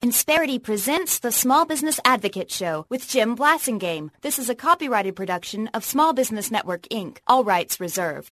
Insperity presents the Small Business Advocate Show with Jim Blasingame. This is a copyrighted production of Small Business Network, Inc. All rights reserved.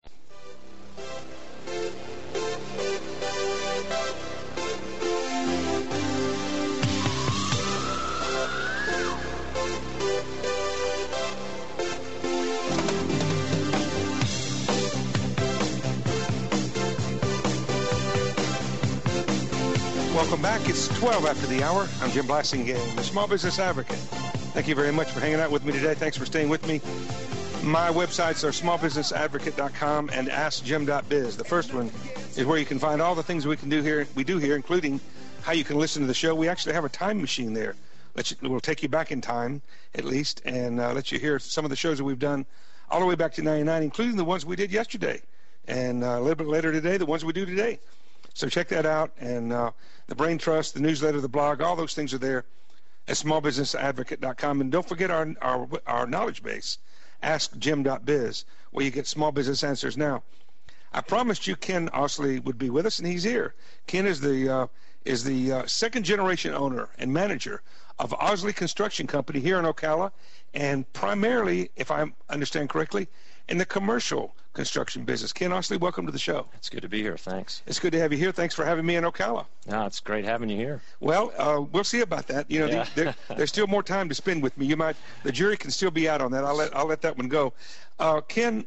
Welcome back. It's 12 after the hour. I'm Jim Blasingame, the Small Business Advocate. Thank you very much for hanging out with me today. Thanks for staying with me. My websites are smallbusinessadvocate.com and askjim.biz. The first one is where you can find all the things we do here, including how you can listen to the show. We actually have a time machine there. We'll take you back in time, at least, and let you hear some of the shows that we've done all the way back to 99, including the ones we did yesterday. And a little bit later today, the ones we do today. So check that out, and the Brain Trust, the newsletter, the blog, all those things are there at smallbusinessadvocate.com. And don't forget our knowledge base, askjim.biz, where you get small business answers. Now, I promised you Ken Osley would be with us, and he's here. Ken is the second-generation owner and manager of Osley Construction Company here in Ocala, and primarily, if I understand correctly, in the commercial construction business. Ken Osley, welcome to the show. It's good to be here. Thanks. It's good to have you here. Thanks for having me in Ocala. No, it's great having you here. Well, we'll see about that. You know, yeah. there's still more time to spend with me. The jury can still be out on that. I'll let that one go. Ken,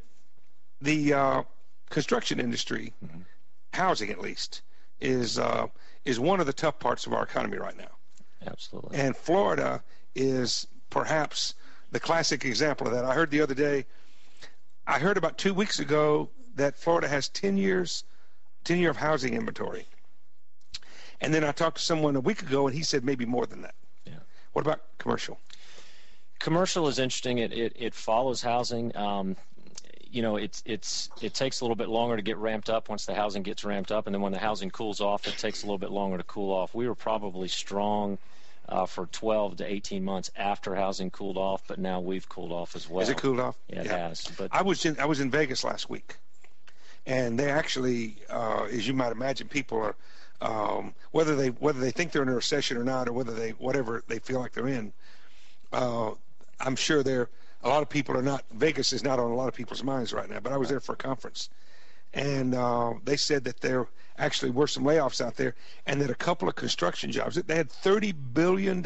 the construction industry, housing at least, is one of the tough parts of our economy right now. Absolutely. And Florida is perhaps the classic example of that. I heard the other day. I heard about 2 weeks ago that Florida has 10 year of housing inventory. And then I talked to someone a week ago, and he said maybe more than that. Yeah. What about commercial? Commercial is interesting. It follows housing. You know, it takes a little bit longer to get ramped up once the housing gets ramped up, and then when the housing cools off, it takes a little bit longer to cool off. We were probably strong for 12 to 18 months after housing cooled off, but now we've cooled off as well. Has it cooled off? Yeah, it has. But I was in Vegas last week, and they actually, as you might imagine, people are whether they think they're in a recession or not, or whatever they feel like they're in. I'm sure a lot of people are not. Vegas is not on a lot of people's minds right now. But I was there for a conference, and they said that there actually were some layoffs out there, and that a couple of construction jobs, they had $30 billion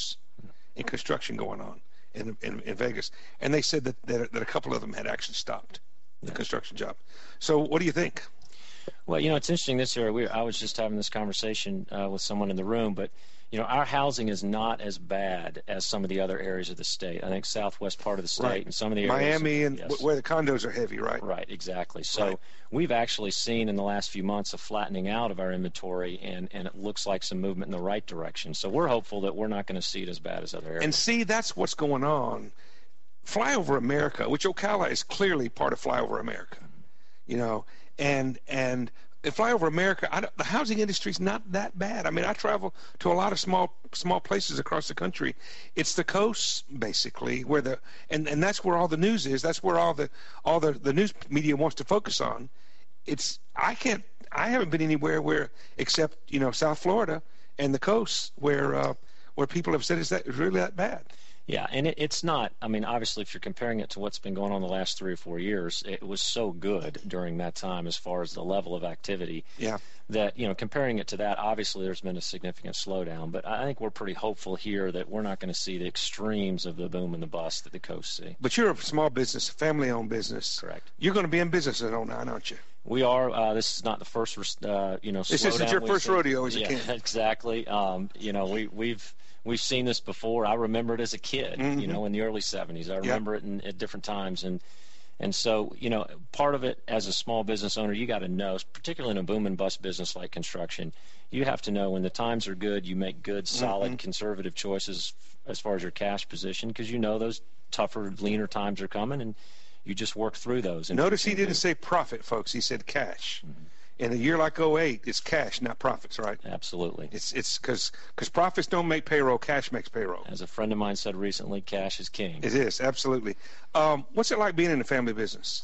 in construction going on in Vegas, and they said that a couple of them had actually stopped the construction job. So what do you think? Well, you know, it's interesting this year. I was just having this conversation with someone in the room, but you know, our housing is not as bad as some of the other areas of the state. I think southwest part of the state right. and some of the areas. Miami and yes. where the condos are heavy, right? Right, exactly. So we've actually seen in the last few months a flattening out of our inventory, and it looks like some movement in the right direction. So we're hopeful that we're not going to see it as bad as other areas. And see, that's what's going on. Flyover America, which Ocala is clearly part of Flyover America, you know, and Flyover America, the housing industry is not that bad. I mean, I travel to a lot of small places across the country. It's the coast, basically, where and that's where all the news is. That's where all the news media wants to focus on. I haven't been anywhere except, you know, South Florida and the coast where people have said it's really that bad. Yeah, and it's not. I mean, obviously, if you're comparing it to what's been going on the last 3 or 4 years, it was so good during that time as far as the level of activity. Yeah. That, you know, comparing it to that, obviously there's been a significant slowdown. But I think we're pretty hopeful here that we're not going to see the extremes of the boom and the bust that the coast see. But you're a small business, a family-owned business. Correct. You're going to be in business in 09, aren't you? We are. This is not the first, slowdown. This isn't your first rodeo, as you can. Exactly. You know, we've seen this before. I remember it as a kid, you know, in the early 70s. I remember it at different times. And so, you know, part of it as a small business owner, you got to know, particularly in a boom and bust business like construction, you have to know when the times are good, you make good, solid, conservative choices as far as your cash position, because you know those tougher, leaner times are coming, and you just work through those. And notice he didn't say profit, folks. He said cash. In a year like 08, it's cash, not profits, right? Absolutely. It's because profits don't make payroll, cash makes payroll. As a friend of mine said recently, cash is king. It is, absolutely. What's it like being in a family business?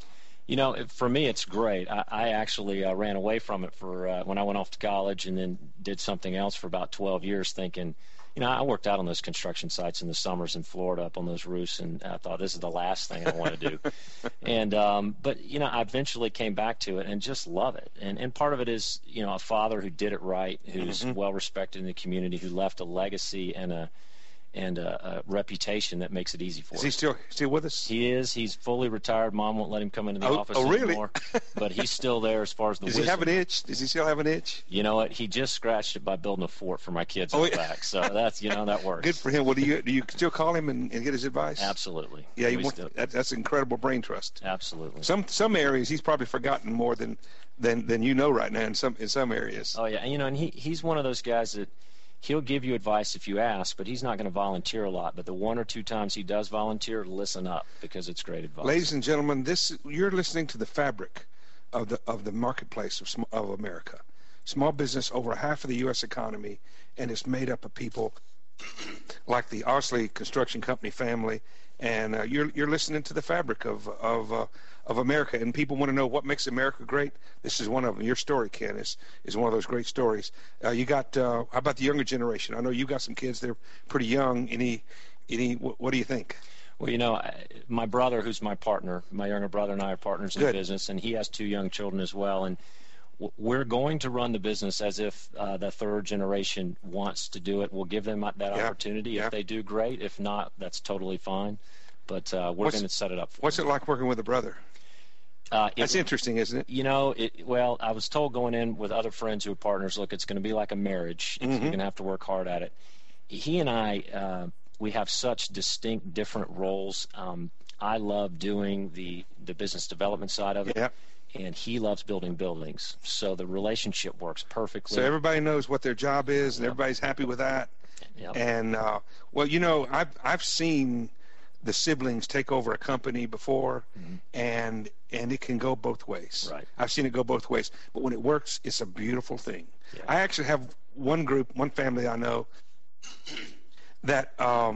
You know, for me, it's great. I actually ran away from it for when I went off to college, and then did something else for about 12 years thinking, you know, I worked out on those construction sites in the summers in Florida up on those roofs, and I thought this is the last thing I want to do. And but, you know, I eventually came back to it and just love it. And part of it is, you know, a father who did it right, who's well respected in the community, who left a legacy and a reputation that makes it easy for us. Is he still with us? He is. He's fully retired. Mom won't let him come into the office anymore. But he's still there as far as the wisdom. Does he have an itch? Does he still have an itch? You know what? He just scratched it by building a fort for my kids in the back. So that's, you know, that works. Good for him. Well, do you still call him and get his advice? Absolutely. Yeah, that's incredible brain trust. Absolutely. Some areas he's probably forgotten more than you know right now in some areas. Oh yeah, and you know, and he's one of those guys that he'll give you advice if you ask, but he's not going to volunteer a lot. But the 1 or 2 times he does volunteer, listen up, because it's great advice. Ladies and gentlemen, you're listening to the fabric of the marketplace of America. Small business, over half of the U.S. economy, and it's made up of people like the Osley Construction Company family. And you're listening to the fabric of America, and people want to know what makes America great. This is one of them. Your story, Ken, is one of those great stories. You got how about the younger generation? I know you got some kids; they're pretty young. What do you think? Well, you know, my brother, who's my partner, my younger brother and I are partners in the business, and he has 2 young children as well. And we're going to run the business as if the third generation wants to do it. We'll give them that opportunity. Yeah. If they do, great. If not, that's totally fine. But we're going to set it up for What's them. it like working with a brother? That's interesting, isn't it? You know, well, I was told going in with other friends who are partners, look, it's going to be like a marriage. You're going to have to work hard at it. He and I, we have such distinct, different roles. I love doing the business development side of it. Yeah. And he loves building buildings. So the relationship works perfectly. So everybody knows what their job is, and everybody's happy with that. Yep. And, well, you know, I've seen the siblings take over a company before, and it can go both ways. Right. I've seen it go both ways. But when it works, it's a beautiful thing. Yeah. I actually have one family I know that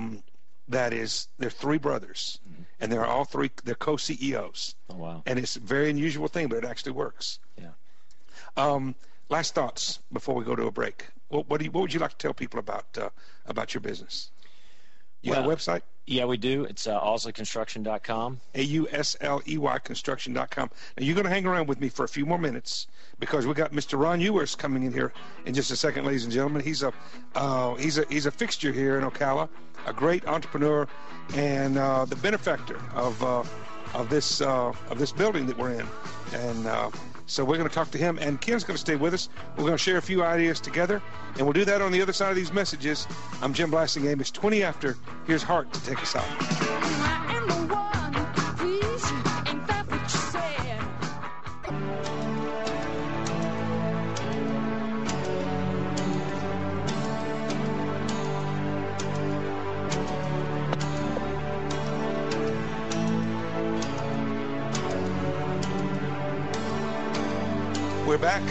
they're 3 brothers, and they're all 3, they're co-CEOs. Oh, wow. And it's a very unusual thing, but it actually works. Yeah. Last thoughts before we go to a break. What would you like to tell people about your business? You have a website? Yeah, we do. It's ausleyconstruction.com. AUSLEY construction.com. Now, you're going to hang around with me for a few more minutes because we got Mr. Ron Ewers coming in here in just a second, ladies and gentlemen. He's a fixture here in Ocala, a great entrepreneur, and the benefactor of this building that we're in. And so we're going to talk to him, and Ken's going to stay with us. We're going to share a few ideas together, and we'll do that on the other side of these messages. I'm Jim Blasingame. It's 20 after. Here's Hart to take us out. I am the one who please, ain't that what you said? We're back.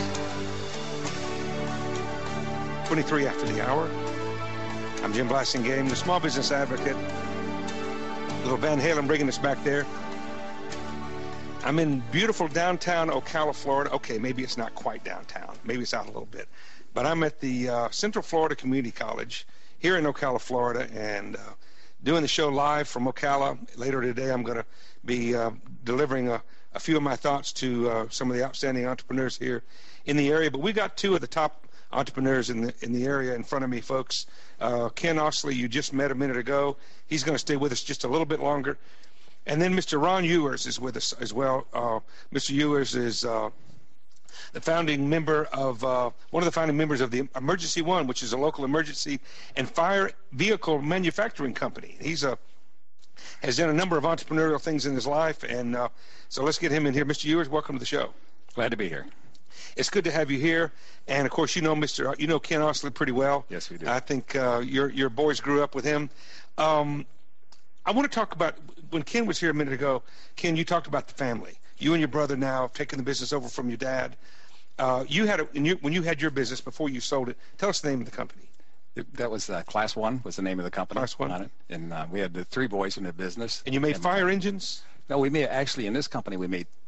23 after the hour. I'm Jim Blasingame, the Small Business Advocate. Little Van Halen bringing us back there. I'm in beautiful downtown Ocala, Florida. Okay, maybe it's not quite downtown. Maybe it's out a little bit. But I'm at the Central Florida Community College here in Ocala, Florida, and doing the show live from Ocala. Later today, I'm going to be delivering a few of my thoughts to some of the outstanding entrepreneurs here in the area. But we got 2 of the top entrepreneurs in the area in front of me, folks. Ken Osley, you just met a minute ago. He's going to stay with us just a little bit longer. And then Mr. Ron Ewers is with us as well. Mr. Ewers is the founding member of one of the founding members of the Emergency One, which is a local emergency and fire vehicle manufacturing company. He's has done a number of entrepreneurial things in his life, and so let's get him in here. Mr. Ewers, welcome to the show. Glad to be here. It's good to have you here, and of course, you know Ken Osley pretty well. Yes, we do. I think your boys grew up with him. I want to talk about when Ken was here a minute ago. Ken, you talked about the family. You and your brother now have taken the business over from your dad. You had when you had your business before you sold it. Tell us the name of the company. That was Class 1 was the name of the company. Class 1 on it, and we had the 3 boys in the business. And you made fire engines. No, we made actually in this company we made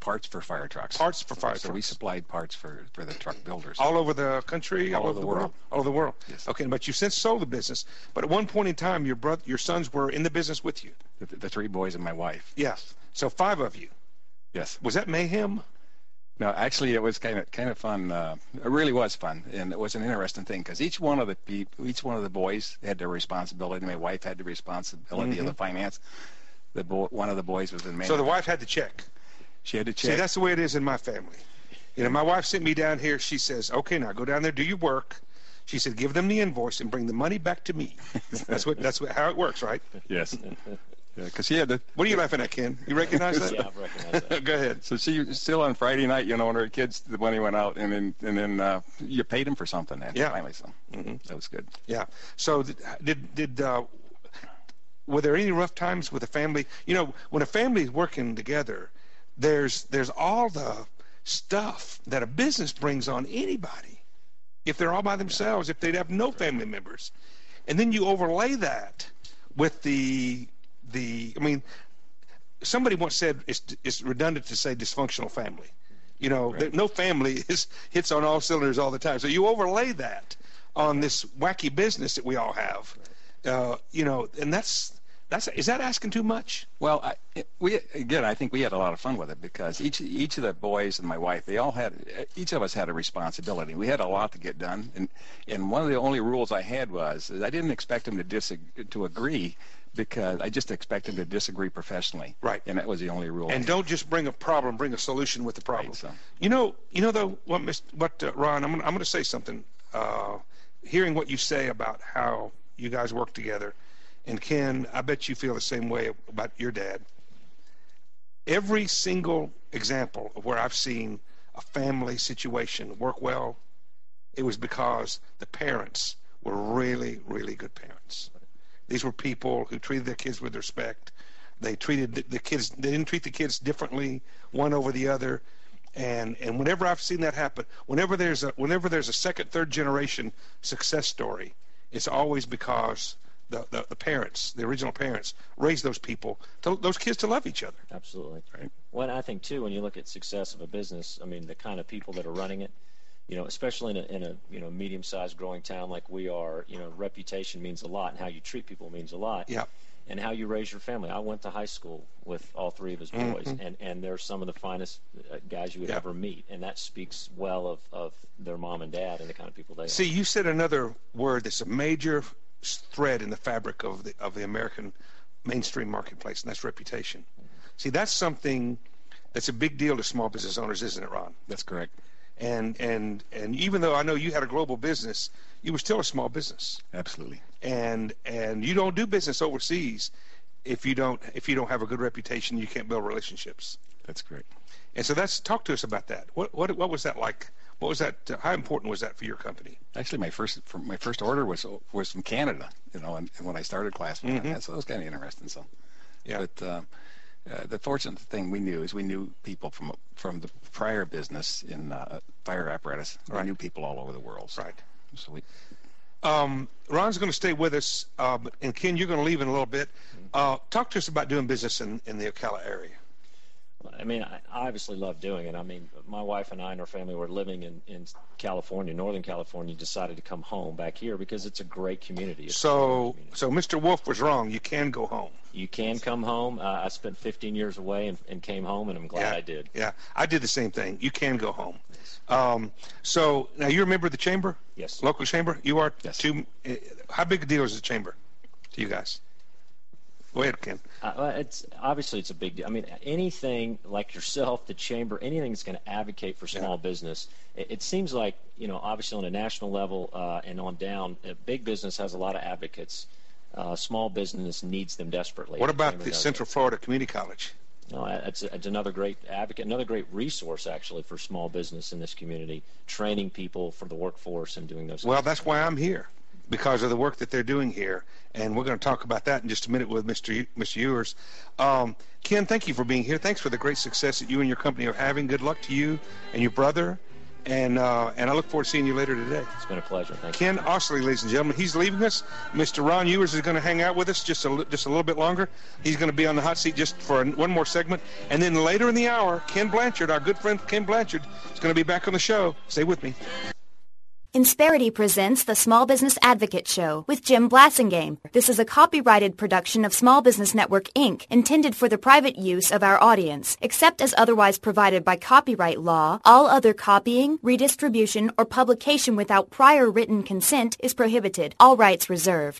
parts for fire trucks. Parts for fire so trucks. we supplied parts for the truck builders. All over the country, all over the world. All over the world. Yes. Okay, but you since sold the business. But at one point in time, your sons were in the business with you. The three boys and my wife. Yes. So 5 of you. Yes. Was that mayhem? No, actually, it was kind of fun. It really was fun, and it was an interesting thing because each one of the boys had their responsibility. My wife had the responsibility of the finance. One of the boys was in management. So the wife had to check. She had to check. See, that's the way it is in my family. You know, my wife sent me down here. She says, "Okay, now go down there, do your work." She said, "Give them the invoice and bring the money back to me." That's how it works, right? Yes. Because she had the. What are you laughing at, Ken? You recognize that? Yeah, I've recognized that. Go ahead. So she still on Friday night, you know, when her kids, the money went out, and then you paid them for something. Then finally, so that was good. Yeah. So were there any rough times with a family? You know, when a family is working together, there's all the stuff that a business brings on anybody. If they're all by themselves, if they have no family members, and then you overlay that with I mean, somebody once said it's redundant to say dysfunctional family. You know, no family hits on all cylinders all the time. So you overlay that on this wacky business that we all have. You know, and is that asking too much? Well, I think we had a lot of fun with it because each of the boys and my wife, each of us had a responsibility. We had a lot to get done, and one of the only rules I had was I didn't expect them to agree, because I just expect them to disagree professionally. Right. And that was the only rule. And don't just bring a problem, bring a solution with the problem. Right, so. You know though, Ron, I'm going to say something. Hearing what you say about how you guys work together, and Ken, I bet you feel the same way about your dad. Every single example of where I've seen a family situation work well, it was because the parents were really, really good parents. These were people who treated their kids with respect. They treated the kids. They didn't treat the kids differently, one over the other. And whenever I've seen that happen, whenever there's a second, third generation success story, it's always because the parents, the original parents, raised those kids to love each other. Absolutely. Right. Well, I think too, when you look at success of a business, I mean, the kind of people that are running it, you know, especially in a medium-sized growing town like we are, you know, reputation means a lot, and how you treat people means a lot. Yeah. And how you raise your family. I went to high school with all 3 of his boys, and they're some of the finest guys you would ever meet, and that speaks well of their mom and dad and the kind of people they are. See, you said another word that's a major thread in the fabric of the American mainstream marketplace, and that's reputation. See, that's something that's a big deal to small business owners, isn't it, Ron? That's correct. And even though I know you had a global business, you were still a small business. Absolutely. And you don't do business overseas if you don't have a good reputation. You can't build relationships. That's correct. And so talk to us about that. What was that like? What was that? How important was that for your company? Actually, my first order was from Canada, you know, and when I started Class 1, so it was kind of interesting. So, yeah. But the fortunate thing we knew people from the prior business in fire apparatus. Right. We knew people all over the world. So, Right. So we. Ron's going to stay with us, and Ken, you're going to leave in a little bit. Talk to us about doing business in the Ocala area. I mean, I obviously love doing it. I mean, my wife and I and our family were living in California, Northern California, decided to come home back here because it's a great community. So Mr. Wolf was wrong. You can go home. You can come home. I spent 15 years away and came home, and I'm glad I did. Yeah, I did the same thing. You can go home. So now you're a member of the chamber? Yes. Local chamber? You are? Yes. How big a deal is the chamber to you guys? Go ahead, Ken. It's a big deal. I mean, anything like yourself, the chamber, anything that's going to advocate for small business. It seems like, you know, obviously on a national level and on down, big business has a lot of advocates. Small business needs them desperately. What about the Central Florida Community College? No, it's another great advocate, another great resource actually for small business in this community, training people for the workforce and doing those. Well, that's why I'm here, because of the work that they're doing here, and we're going to talk about that in just a minute with Mr. Ewers. Ken, thank you for being here. Thanks for the great success that you and your company are having. Good luck to you and your brother And I look forward to seeing you later today. It's been a pleasure. Thank you. Ken Ostley, ladies and gentlemen. He's leaving us. Mr. Ron Ewers is going to hang out with us just a little bit longer. He's going to be on the hot seat just for one more segment. And then later in the hour, Ken Blanchard, our good friend Ken Blanchard, is going to be back on the show. Stay with me. Insperity presents the Small Business Advocate Show with Jim Blasingame. This is a copyrighted production of Small Business Network, Inc., intended for the private use of our audience. Except as otherwise provided by copyright law, all other copying, redistribution, or publication without prior written consent is prohibited. All rights reserved.